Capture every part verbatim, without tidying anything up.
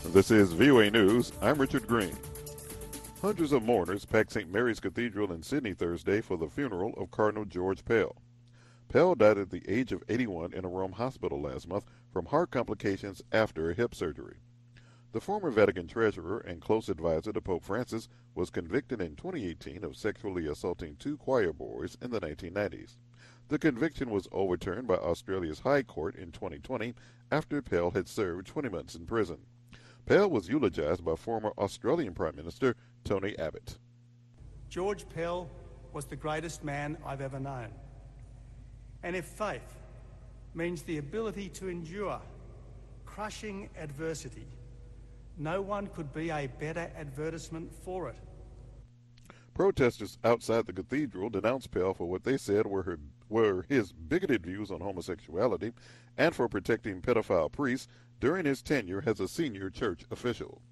This is V O A News. I'm Richard Green. Hundreds of mourners packed Saint Mary's Cathedral in Sydney Thursday for the funeral of Cardinal George Pell. Pell died at the age of eighty-one in a Rome hospital last month from heart complications after a hip surgery. The former Vatican treasurer and close advisor to Pope Francis was convicted in twenty eighteen of sexually assaulting two choir boys in the nineteen nineties. The conviction was overturned by Australia's High Court in twenty twenty after Pell had served twenty months in prison. Pell was eulogized by former Australian Prime Minister Tony Abbott. George Pell was the greatest man I've ever known. And if faith means the ability to endure crushing adversity, no one could be a better advertisement for it. Protesters outside the cathedral denounced Pell for what they said were, her, were his bigoted views on homosexuality and for protecting pedophile priests during his tenure as a senior church official.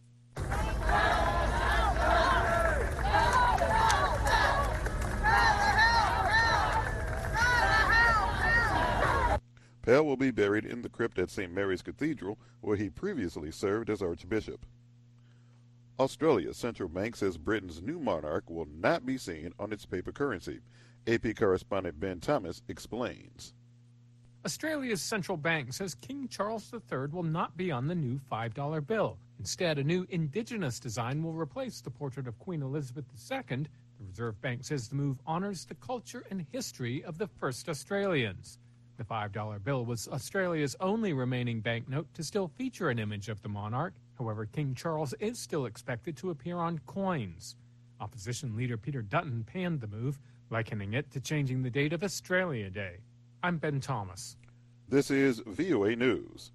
Pell will be buried in the crypt at Saint Mary's Cathedral, where he previously served as Archbishop. Australia's central bank says Britain's new monarch will not be seen on its paper currency. A P correspondent Ben Thomas explains. Australia's central bank says King Charles the Third will not be on the new five dollar bill. Instead, a new indigenous design will replace the portrait of Queen Elizabeth the Second. The Reserve Bank says the move honors the culture and history of the first Australians. The five dollar bill was Australia's only remaining banknote to still feature an image of the monarch. However, King Charles is still expected to appear on coins. Opposition leader Peter Dutton panned the move, likening it to changing the date of Australia Day. I'm Ben Thomas. This is V O A News.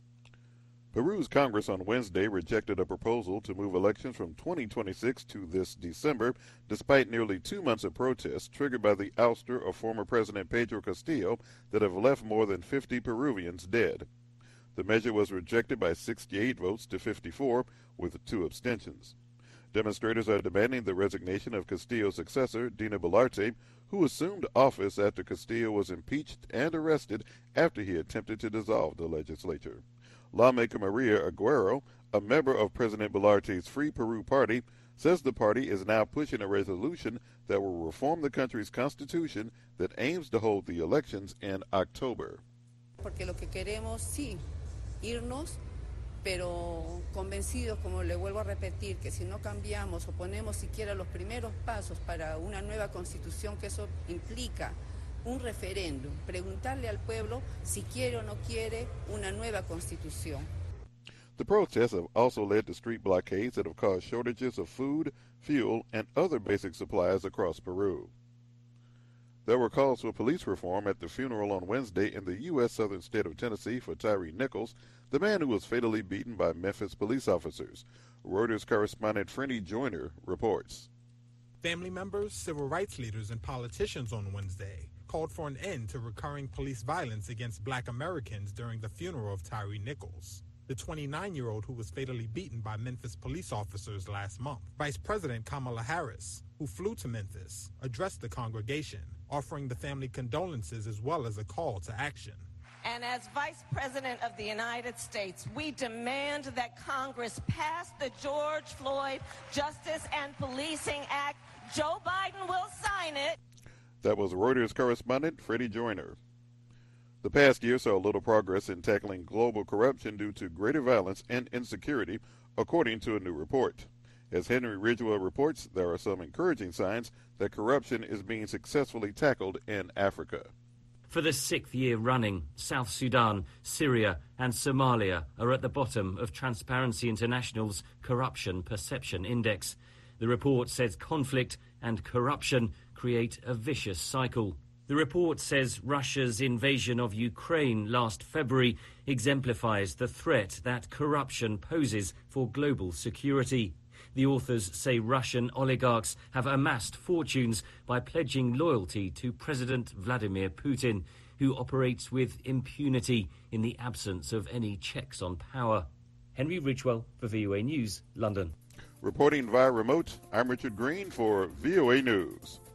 Peru's Congress on Wednesday rejected a proposal to move elections from twenty twenty-six to this December, despite nearly two months of protests triggered by the ouster of former President Pedro Castillo that have left more than fifty Peruvians dead. The measure was rejected by sixty-eight votes to fifty-four, with two abstentions. Demonstrators are demanding the resignation of Castillo's successor, Dina Boluarte, who assumed office after Castillo was impeached and arrested after he attempted to dissolve the legislature. Lawmaker Maria Aguero, a member of President Boluarte's Free Peru Party, says the party is now pushing a resolution that will reform the country's constitution that aims to hold the elections in October. Porque lo que queremos, sí, irnos, pero convencidos, como le vuelvo a repetir, que si no cambiamos o ponemos siquiera los primeros pasos para una nueva constitución, que eso implica un referéndum, preguntarle al pueblo si quiere o no quiere una nueva constitución. The protests have also led to street blockades that have caused shortages of food, fuel, and other basic supplies across Peru. There were calls for police reform at the funeral on Wednesday in the U S southern state of Tennessee for Tyree Nichols, the man who was fatally beaten by Memphis police officers. Reuters correspondent Freddie Joyner reports. Family members, civil rights leaders, and politicians on Wednesday called for an end to recurring police violence against black Americans during the funeral of Tyree Nichols, the twenty-nine-year-old who was fatally beaten by Memphis police officers last month. Vice President Kamala Harris, who flew to Memphis, addressed the congregation, offering the family condolences as well as a call to action. And as Vice President of the United States, we demand that Congress pass the George Floyd Justice and Policing Act. Joe Biden will sign it. That was Reuters correspondent Freddie Joyner. The past year saw little progress in tackling global corruption due to greater violence and insecurity, according to a new report. As Henry Ridgewell reports, there are some encouraging signs that corruption is being successfully tackled in Africa. For the sixth year running, South Sudan, Syria and Somalia are at the bottom of Transparency International's Corruption Perception Index. The report says conflict and corruption create a vicious cycle. The report says Russia's invasion of Ukraine last February exemplifies the threat that corruption poses for global security. The authors say Russian oligarchs have amassed fortunes by pledging loyalty to President Vladimir Putin, who operates with impunity in the absence of any checks on power. Henry Ridgewell for V O A News, London. Reporting via remote, I'm Richard Green for V O A News.